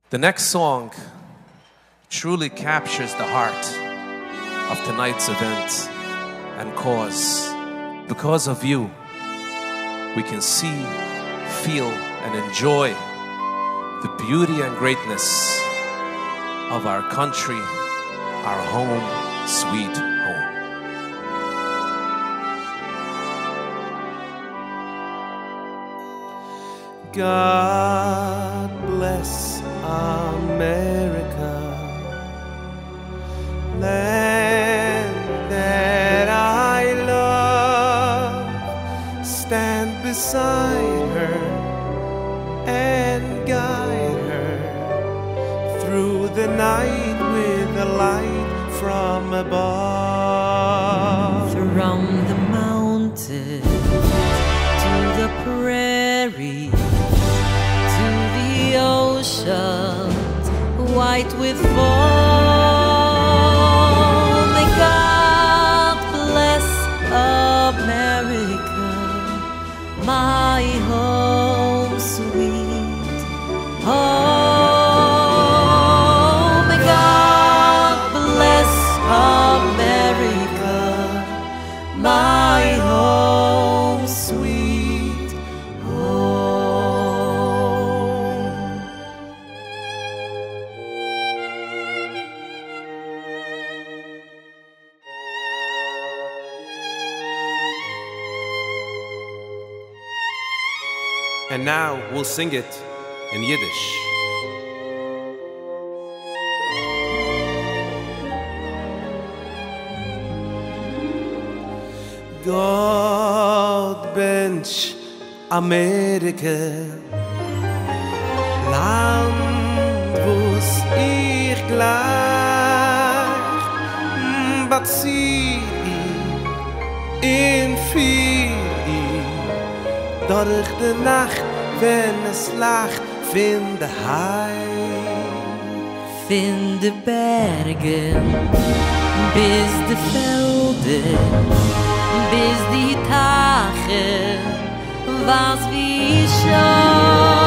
The next song truly captures the heart of tonight's event and cause. Because of you, we can see, feel, and enjoy the beauty and greatness of our country, our home, sweet home. God bless America, land that I love. Stand beside her and guide her through the night with a light from above. From the mountain to the prairie, to the oceans white with foam. May God bless America, my home sweet home. May God bless America, my home sweet home. And now we'll sing it in Yiddish. God bench Amerika, Land wo's ich gleich beziehe in viel durch die Nacht, wenn es lacht, find de Heim. Von de Bergen bis de Felden, bis die Tage, was wie schon